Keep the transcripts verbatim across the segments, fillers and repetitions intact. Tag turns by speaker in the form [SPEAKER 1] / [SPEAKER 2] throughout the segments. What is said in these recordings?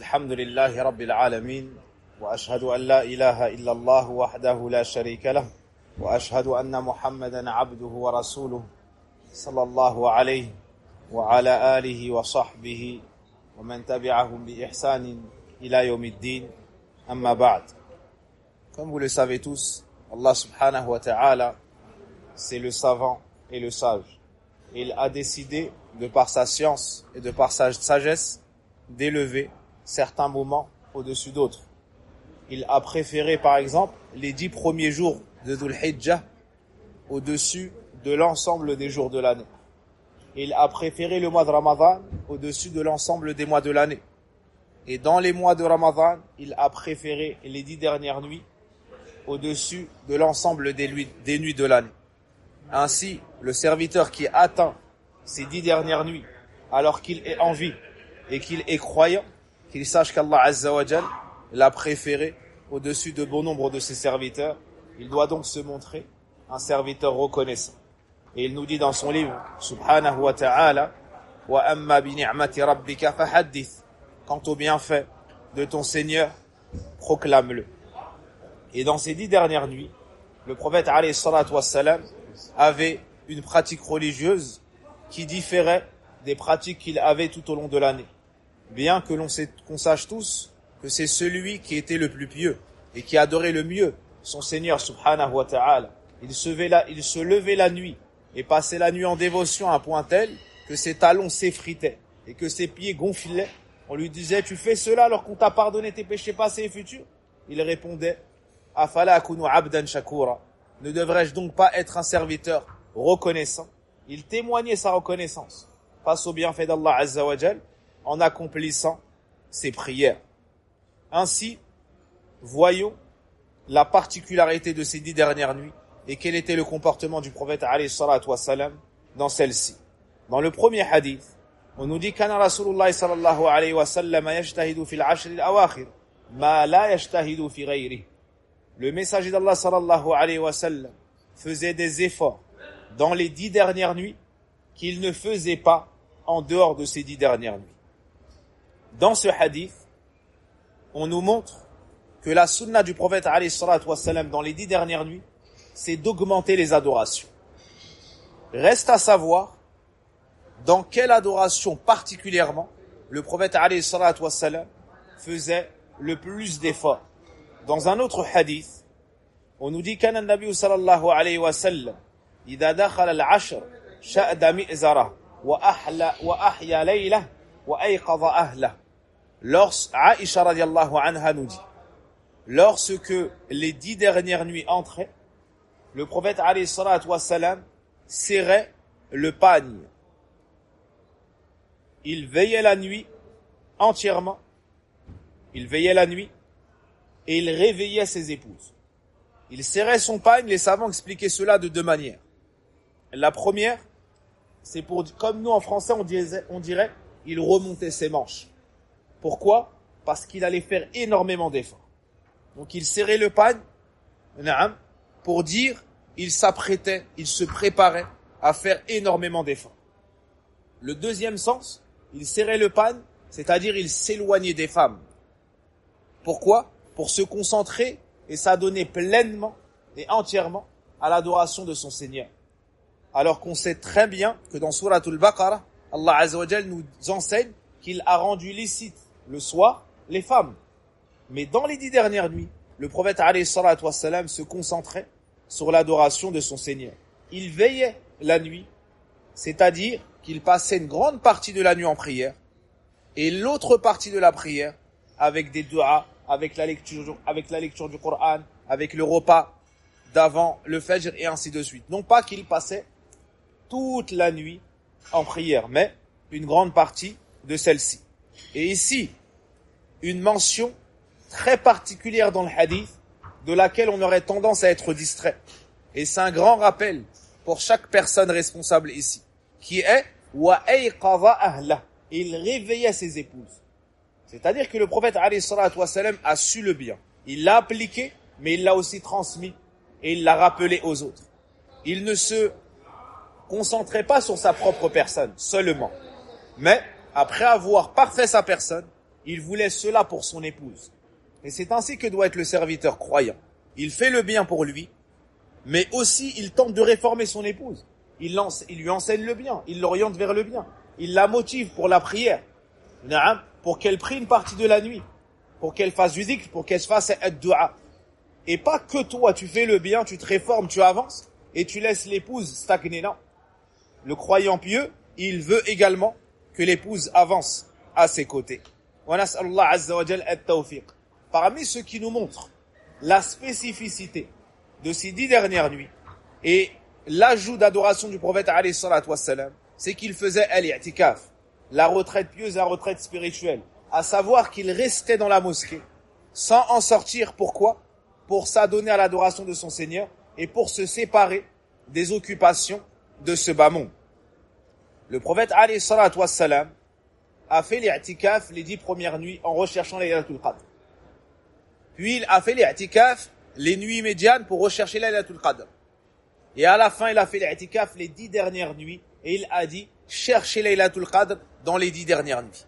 [SPEAKER 1] الحمد لله رب العالمين وأشهد أن لا إله إلا الله وحده لا شريك له وأشهد أن محمدا عبده ورسوله صلى الله عليه وعلى آله وصحبه ومن تبعهم بإحسان إلى يوم الدين أما بعد. Comme vous le savez tous, Allah subhanahu wa ta'ala, c'est le savant et le sage. Il a décidé, de par sa science et de par sa sagesse, d'élever certains moments au-dessus d'autres. Il a préféré, par exemple, les dix premiers jours de Dhul Hijjah au-dessus de l'ensemble des jours de l'année. Il a préféré le mois de Ramadan au-dessus de l'ensemble des mois de l'année. Et dans les mois de Ramadan, il a préféré les dix dernières nuits au-dessus de l'ensemble des nuits, des nuits de l'année. Ainsi, le serviteur qui atteint ces dix dernières nuits, alors qu'il est en vie et qu'il est croyant, qu'il sache qu'Allah Azza wa Jal l'a préféré au-dessus de bon nombre de ses serviteurs. Il doit donc se montrer un serviteur reconnaissant. Et il nous dit dans son livre, Subhanahu wa ta'ala, wa amma bi ni'mati rabbika fahaddith. Quant au bienfait de ton Seigneur, proclame-le. Et dans ces dix dernières nuits, le prophète alayhi salatu wassalam avait une pratique religieuse qui différait des pratiques qu'il avait tout au long de l'année. Bien que l'on sait, qu'on sache tous que c'est celui qui était le plus pieux et qui adorait le mieux son Seigneur subhanahu wa ta'ala. Il se levait la, il se levait la nuit et passait la nuit en dévotion à un point tel que ses talons s'effritaient et que ses pieds gonflaient. On lui disait, tu fais cela alors qu'on t'a pardonné tes péchés passés et futurs? Il répondait, Afala akunu abdan shakura. Ne devrais-je donc pas être un serviteur reconnaissant? Il témoignait sa reconnaissance face au bienfait d'Allah Azza wa Jal en accomplissant ses prières. Ainsi, voyons la particularité de ces dix dernières nuits et quel était le comportement du prophète alayhi salatu wassalam dans celle-ci. Dans le premier hadith, on nous dit kana Rasulullah sallallahu alayhi wa sallam yajtahidu fil ashr al-awakhir ma la yajtahidu fi ghayrihi. Le messager d'Allah sallallahu alayhi wa sallam faisait des efforts dans les dix dernières nuits qu'il ne faisait pas en dehors de ces dix dernières nuits. Dans ce hadith, on nous montre que la sunna du prophète alayhi salatu wassalam dans les dix dernières nuits, c'est d'augmenter les adorations. Reste à savoir dans quelle adoration particulièrement le prophète alayhi salatu wassalam faisait le plus d'efforts. Dans un autre hadith, on nous dit kana an-nabiy sallallahu alayhi wa sallam idha dakhala al-ashr sha'da mi'zara wa ahla wa ahya laylah wa ayqadha ahlah. Lorsque Aïcha radiallahu anha nous dit, lorsque les dix dernières nuits entraient, le prophète alayhi salatu wa salam serrait le pagne. Il veillait la nuit entièrement. Il veillait la nuit et il réveillait ses épouses. Il serrait son pagne. Les savants expliquaient cela de deux manières. La première, c'est pour, comme nous en français on dirait, on dirait, il remontait ses manches. Pourquoi? Parce qu'il allait faire énormément d'efforts. Donc il serrait le pagne, pour dire, il s'apprêtait, il se préparait à faire énormément d'efforts. Le deuxième sens, il serrait le pagne, c'est-à-dire il s'éloignait des femmes. Pourquoi? Pour se concentrer et s'adonner pleinement et entièrement à l'adoration de son Seigneur. Alors qu'on sait très bien que dans Souratul Baqarah, Allah Azza wa Jal nous enseigne qu'il a rendu licite le soir les femmes. Mais dans les dix dernières nuits, le prophète alayhi salatu wassalam se concentrait sur l'adoration de son Seigneur. Il veillait la nuit, c'est-à-dire qu'il passait une grande partie de la nuit en prière et l'autre partie de la prière avec des du'as, avec la lecture, avec la lecture du Coran, avec le repas d'avant le Fajr et ainsi de suite. Non pas qu'il passait toute la nuit en prière, mais une grande partie de celle-ci. Et ici, une mention très particulière dans le hadith, de laquelle on aurait tendance à être distrait. Et c'est un grand rappel pour chaque personne responsable ici, qui est « wa ayqadha ahlah » il réveillait ses épouses. C'est-à-dire que le prophète alayhi salatu wassalam a su le bien. Il l'a appliqué, mais il l'a aussi transmis et il l'a rappelé aux autres. Il ne se concentrait pas sur sa propre personne seulement, mais après avoir parfait sa personne, il voulait cela pour son épouse. Et c'est ainsi que doit être le serviteur croyant. Il fait le bien pour lui, mais aussi il tente de réformer son épouse. Il, lance, il lui enseigne le bien, il l'oriente vers le bien. Il la motive pour la prière, pour qu'elle prie une partie de la nuit, pour qu'elle fasse du dhikr, pour qu'elle se fasse ad-du'a. Et pas que toi, tu fais le bien, tu te réformes, tu avances, et tu laisses l'épouse stagner. Non. Le croyant pieux, il veut également que l'épouse avance à ses côtés. Wa nas'alullah azza wa jalla at-tawfiq. Parmi ceux qui nous montrent la spécificité de ces dix dernières nuits et l'ajout d'adoration du prophète alayhi salatu wassalam, c'est qu'il faisait al-i'tikaf, la retraite pieuse, la retraite spirituelle, à savoir qu'il restait dans la mosquée sans en sortir. Pourquoi ? Pour s'adonner à l'adoration de son Seigneur et pour se séparer des occupations de ce bas monde. Le prophète alayhi salatu wassalam a fait l'i'tikaf les dix premières nuits en recherchant Laylatul Qadr. Puis il a fait l'i'tikaf les nuits médianes pour rechercher Laylatul Qadr. Et à la fin, il a fait l'i'tikaf les dix dernières nuits et il a dit cherchez Laylatul Qadr dans les dix dernières nuits.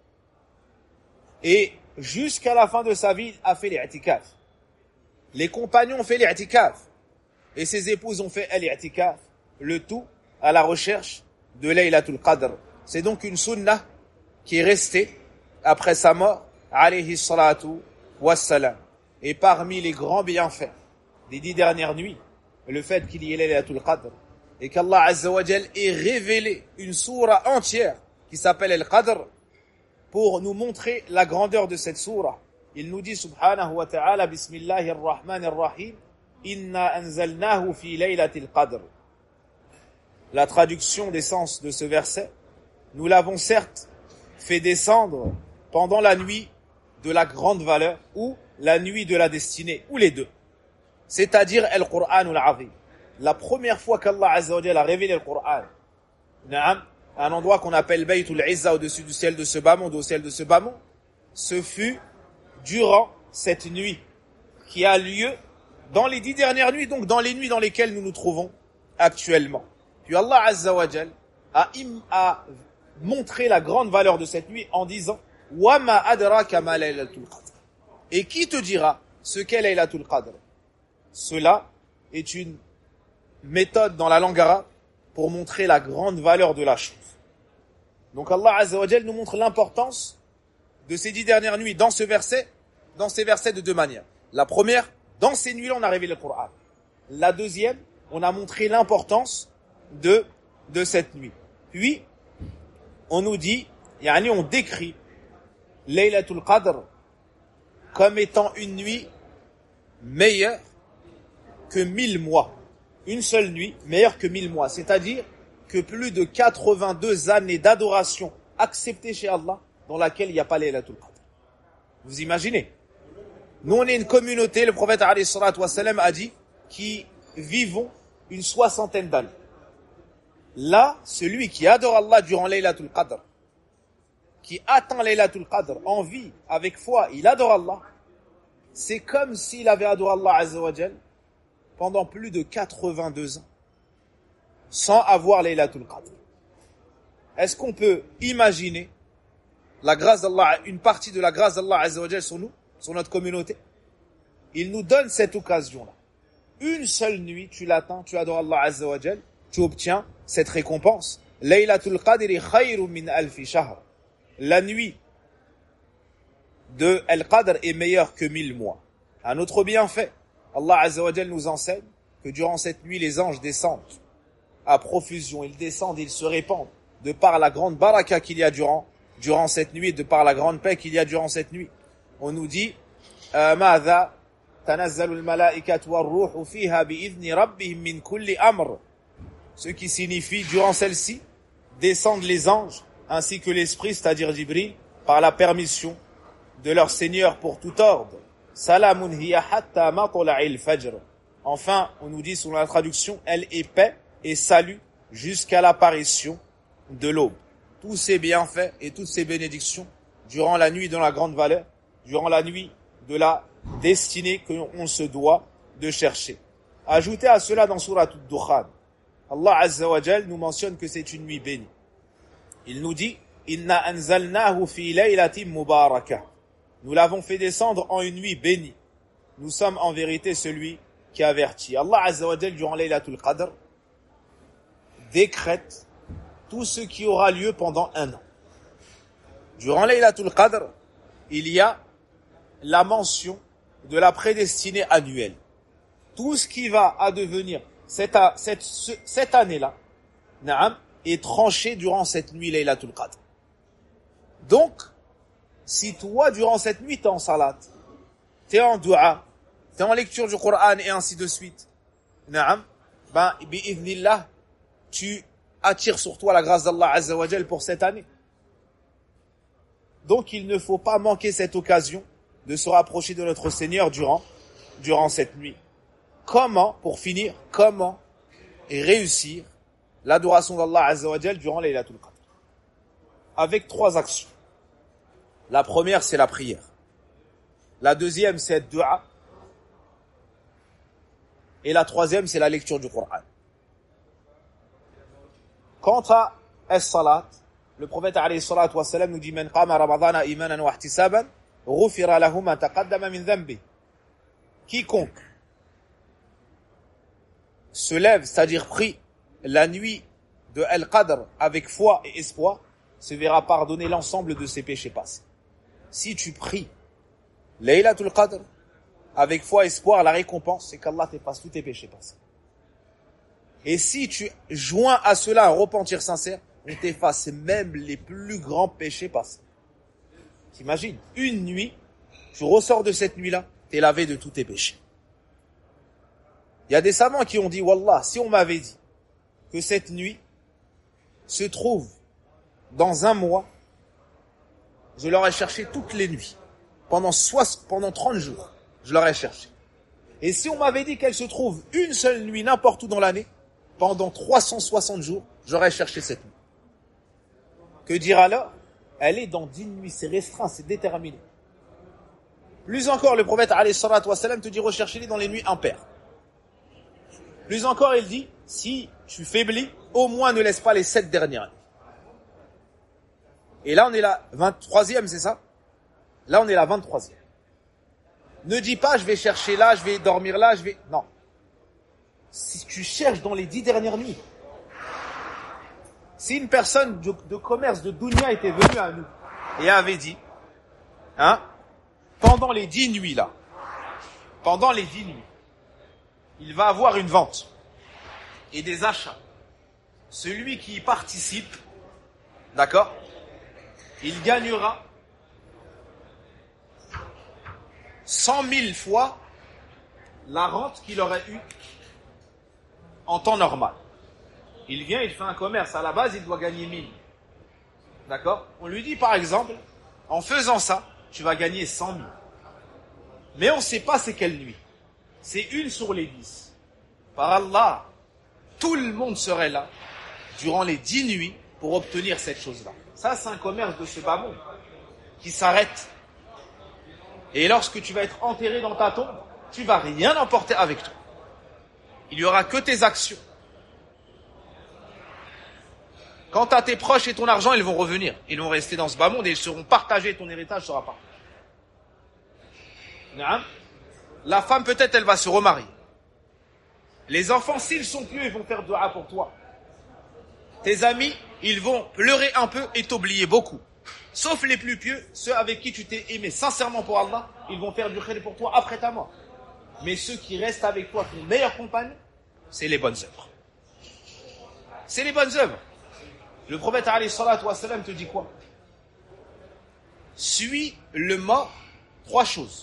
[SPEAKER 1] Et jusqu'à la fin de sa vie, il a fait l'i'tikaf. Les compagnons ont fait l'i'tikaf et ses épouses ont fait l'i'tikaf, le tout à la recherche de Laylatul Qadr. C'est donc une sunnah qui est restée après sa mort, alayhi salatu wassalam. Et parmi les grands bienfaits des dix dernières nuits, le fait qu'il y ait Laylatul Qadr et qu'Allah Azza wa Jal ait révélé une sourate entière qui s'appelle Al-Qadr pour nous montrer la grandeur de cette sourate. Il nous dit subhanahu wa ta'ala bismillahir rahmanir rahim inna anzalnahu fi laylatil qadr. La traduction des sens de ce verset, nous l'avons certes fait descendre pendant la nuit de la grande valeur ou la nuit de la destinée, ou les deux. C'est-à-dire Al-Qur'an al-Azim. La première fois qu'Allah Azza wa Jalla a révélé le Qur'an, un endroit qu'on appelle Baytul Izza au-dessus du ciel de ce bas monde, au ciel de ce bas monde, ce fut durant cette nuit qui a lieu dans les dix dernières nuits, donc dans les nuits dans lesquelles nous nous trouvons actuellement. Puis Allah Azza wa Jal a, im, a montré la grande valeur de cette nuit en disant « Wa ma adraka ma laylatul qadr » Et qui te dira ce qu'est Laylatul Qadr? Cela est une méthode dans la langue arabe pour montrer la grande valeur de la chose. Donc Allah Azza wa Jal nous montre l'importance de ces dix dernières nuits dans ce verset, dans ces versets de deux manières. La première, dans ces nuits-là, on a révélé le Coran. La deuxième, on a montré l'importance de, de cette nuit. Puis, on nous dit, yani on décrit Laylatul Qadr comme étant une nuit meilleure que mille mois. Une seule nuit meilleure que mille mois. C'est-à-dire que plus de quatre-vingt-deux années d'adoration acceptées chez Allah dans laquelle il n'y a pas Laylatul Qadr. Vous imaginez? Nous, on est une communauté, le prophète alayhi salatu wassalam a dit, qui vivons une soixantaine d'années. Là, celui qui adore Allah durant Laylatul Qadr, qui attend Laylatul Qadr en vie, avec foi, il adore Allah, c'est comme s'il avait adoré Allah Azza wa Jal pendant plus de quatre-vingt-deux ans, sans avoir Laylatul Qadr. Est-ce qu'on peut imaginer la grâce d'Allah, une partie de la grâce d'Allah Azza wa Jal sur nous, sur notre communauté? Il nous donne cette occasion-là. Une seule nuit, tu l'attends, tu adores Allah Azza wa Jal, tu obtiens cette récompense. Laylatul Qadri khayrun min alfi shahr. La nuit de Al-Qadr est meilleure que mille mois. Un autre bienfait, Allah Azza wa Jal nous enseigne que durant cette nuit, les anges descendent à profusion. Ils descendent, ils se répandent de par la grande baraka qu'il y a durant, durant cette nuit, de par la grande paix qu'il y a durant cette nuit. On nous dit ماذا تنزل الملائكة والروح فيها بإذن ربهم من كل أمر. Ce qui signifie, durant celle-ci, descendent les anges, ainsi que l'esprit, c'est-à-dire Jibril, par la permission de leur Seigneur pour tout ordre. Salamun hiya hatta matla'il fajr. Enfin, on nous dit sur la traduction, elle est paix et salut jusqu'à l'apparition de l'aube. Tous ces bienfaits et toutes ces bénédictions durant la nuit de la grande valeur, durant la nuit de la destinée qu'on se doit de chercher. Ajoutez à cela dans Surat Ad-Dukhan, Allah Azza wa Jal nous mentionne que c'est une nuit bénie. Il nous dit Inna anzalnahu fi laylatin mubarakah. Nous l'avons fait descendre en une nuit bénie. Nous sommes en vérité celui qui avertit. Allah Azza wa Jal, durant Laylatul Qadr, décrète tout ce qui aura lieu pendant un an. Durant Laylatul Qadr, il y a la mention de la prédestinée annuelle. Tout ce qui va advenir cette, cette, cette année-là, na'am, est tranché durant cette nuit Laylatul Qadr. Donc, si toi, durant cette nuit, t'es en salat, t'es en dua, t'es en lecture du Coran et ainsi de suite, na'am, ben, bi'idhnillah, tu attires sur toi la grâce d'Allah Azza wa Jal pour cette année. Donc, il ne faut pas manquer cette occasion de se rapprocher de notre Seigneur durant, durant cette nuit. Comment, pour finir, comment réussir l'adoration d'Allah Azza wa Jal durant Laylatul Qadr? Avec trois actions. La première, c'est la prière. La deuxième, c'est le dua. Et la troisième, c'est la lecture du Coran. Quant à as-salat, le prophète alayhi salatu wa salam nous dit: Man qama ramadana imanan wa ihtisaban, ghufira lahu ma taqaddama min dhanbi. Quiconque se lève, c'est-à-dire prie la nuit de Al-Qadr avec foi et espoir, se verra pardonner l'ensemble de ses péchés passés. Si tu pries Laylatul Qadr avec foi et espoir, la récompense, c'est qu'Allah t'efface tous tes péchés passés. Et si tu joins à cela un repentir sincère, on t'efface même les plus grands péchés passés. T'imagines, une nuit, tu ressors de cette nuit-là, t'es lavé de tous tes péchés. Il y a des savants qui ont dit: Wallah, si on m'avait dit que cette nuit se trouve dans un mois, je l'aurais cherché toutes les nuits. Pendant, soixante, pendant trente jours, je l'aurais cherché. Et si on m'avait dit qu'elle se trouve une seule nuit n'importe où dans l'année, pendant trois cent soixante jours, j'aurais cherché cette nuit. Que dire alors? Elle est dans dix nuits, c'est restreint, c'est déterminé. Plus encore, le prophète alayhi salatu wa salam te dit: recherchez-les dans les nuits impaires. Plus encore, il dit: si tu faiblis, au moins ne laisse pas les sept dernières nuits. Et là, on est la vingt-troisième, c'est ça? Là, on est la vingt-troisième. Ne dis pas: je vais chercher là, je vais dormir là, je vais... Non. Si tu cherches dans les dix dernières nuits, si une personne de, de commerce de Dunya était venue à nous et avait dit, hein, pendant les dix nuits là, pendant les dix nuits, il va avoir une vente et des achats. Celui qui y participe, d'accord, il gagnera cent mille fois la rente qu'il aurait eue en temps normal. Il vient, il fait un commerce. À la base, il doit gagner mille. D'accord? On lui dit, par exemple, en faisant ça, tu vas gagner cent mille. Mais on ne sait pas c'est quelle nuit. C'est une sur les dix. Par Allah, tout le monde serait là durant les dix nuits pour obtenir cette chose-là. Ça, c'est un commerce de ce bas monde qui s'arrête. Et lorsque tu vas être enterré dans ta tombe, tu vas rien emporter avec toi. Il n'y aura que tes actions. Quant à tes proches et ton argent, ils vont revenir. Ils vont rester dans ce bas monde et ils seront partagés. Ton héritage sera partagé. La femme, peut-être, elle va se remarier. Les enfants, s'ils sont pieux, ils vont faire dua pour toi. Tes amis, ils vont pleurer un peu et t'oublier beaucoup. Sauf les plus pieux, ceux avec qui tu t'es aimé sincèrement pour Allah, ils vont faire du khayr pour toi après ta mort. Mais ceux qui restent avec toi, ton meilleur compagnon, c'est les bonnes œuvres. C'est les bonnes œuvres. Le prophète alayhi salatu wa salam te dit quoi? Suis le mort, trois choses.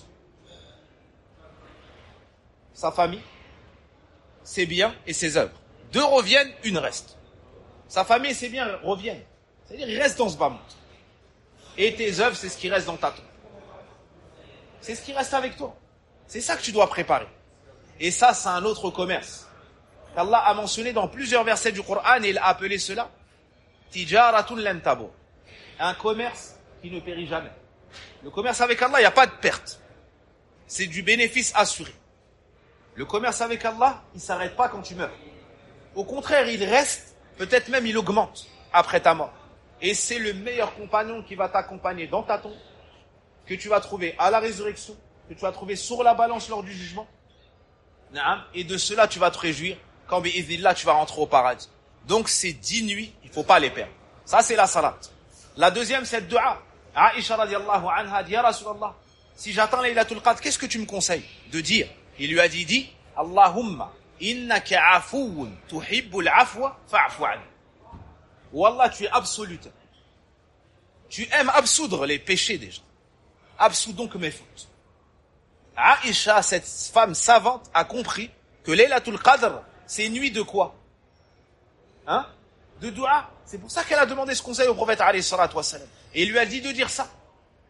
[SPEAKER 1] Sa famille, ses biens et ses œuvres. Deux reviennent, une reste. Sa famille et ses biens reviennent. C'est-à-dire, ils restent dans ce bas monde. Et tes œuvres, c'est ce qui reste dans ta tombe. C'est ce qui reste avec toi. C'est ça que tu dois préparer. Et ça, c'est un autre commerce. qu'Allah a mentionné dans plusieurs versets du Coran et il a appelé cela Tijaratun lan tabur. Un commerce qui ne périt jamais. Le commerce avec Allah, il n'y a pas de perte. C'est du bénéfice assuré. Le commerce avec Allah, il ne s'arrête pas quand tu meurs. Au contraire, il reste, peut-être même il augmente après ta mort. Et c'est le meilleur compagnon qui va t'accompagner dans ta tombe, que tu vas trouver à la résurrection, que tu vas trouver sur la balance lors du jugement. Et de cela, tu vas te réjouir quand, bi'idhnillah, tu vas rentrer au paradis. Donc, ces dix nuits, il ne faut pas les perdre. Ça, c'est la salat. La deuxième, c'est le dua. Aïcha radiallahu anha dit, Ya Rasulallah, si j'attends Laylatul Qadr, qu'est-ce que tu me conseilles de dire? Il lui a dit, dit, Allahumma, innaka afouun tuhibbul afwa fa'afu anni. Wallah, tu es absolute. Tu aimes absoudre les péchés des gens. Absous donc mes fautes. Aïcha, cette femme savante, a compris que Laylatul Qadr, c'est une nuit de quoi? Hein? De dua. C'est pour ça qu'elle a demandé ce conseil au prophète alayhi salatu wassalam. Et il lui a dit de dire ça.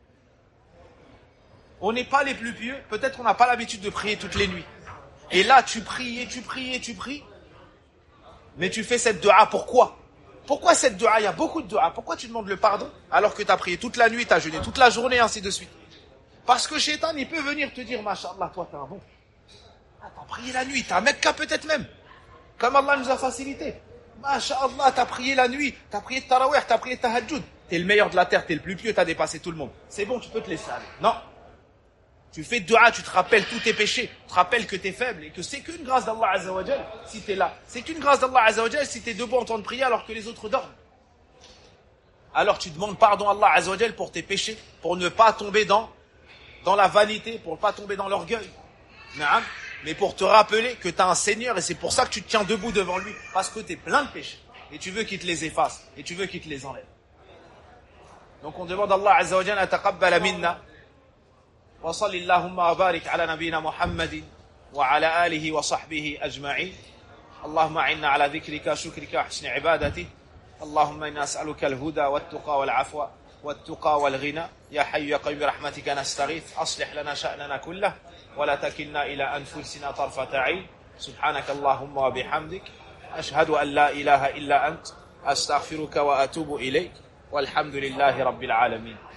[SPEAKER 1] On n'est pas les plus pieux, peut-être qu'on n'a pas l'habitude de prier toutes les nuits. Et là, tu pries, et tu pries, et tu pries. Mais tu fais cette dua, pourquoi? Pourquoi cette dua? Il y a beaucoup de dua. Pourquoi tu demandes le pardon alors que tu as prié toute la nuit, tu as jeûné toute la journée, ainsi de suite? Parce que Shaitan, il peut venir te dire, Masha'Allah, toi, t'es un bon. Ah, t'as prié la nuit, t'as un Mecca peut-être même. Comme Allah nous a facilité. Masha'Allah, t'as prié la nuit, t'as prié Tarawih, t'as prié Tahajjud. T'es le meilleur de la terre, t'es le plus pieux, t'as dépassé tout le monde. C'est bon, tu peux te laisser aller. Non. Tu fais dua, tu te rappelles tous tes péchés, tu te rappelles que t'es faible et que c'est qu'une grâce d'Allah Azza wa Jal si t'es là. C'est qu'une grâce d'Allah Azza wa Jal si t'es debout en temps de prier alors que les autres dorment. Alors tu demandes pardon à Allah Azza wa Jal pour tes péchés, pour ne pas tomber dans, dans la vanité, pour ne pas tomber dans l'orgueil. Mais pour te rappeler que tu as un Seigneur et c'est pour ça que tu te tiens debout devant lui. Parce que tu es plein de péchés. Et tu veux qu'il te les efface. Et tu veux qu'il te les enlève. Donc on demande à Allah Azza wa Jalla à taqabbala minna. Wa sallillahumma wa barik ala nabina Muhammadin wa ala alihi wa sahbihi ajma'in. Allahumma a'inna ala dhikrika, shukrika, husni ibadati. Allahumma inna as'aluka al-huda wa at-tuqa wal-afwa wa at-tuqa wal-ghina. Ya hayyu ya qayyum bi rahmatika nastaghith. Aslih lana sha'nana kullah. ولا تكلنا إلى أنفسنا طرفة عين سبحانك اللهم وبحمدك أشهد أن لا إله إلا أنت أستغفرك وأتوب إليك والحمد لله رب العالمين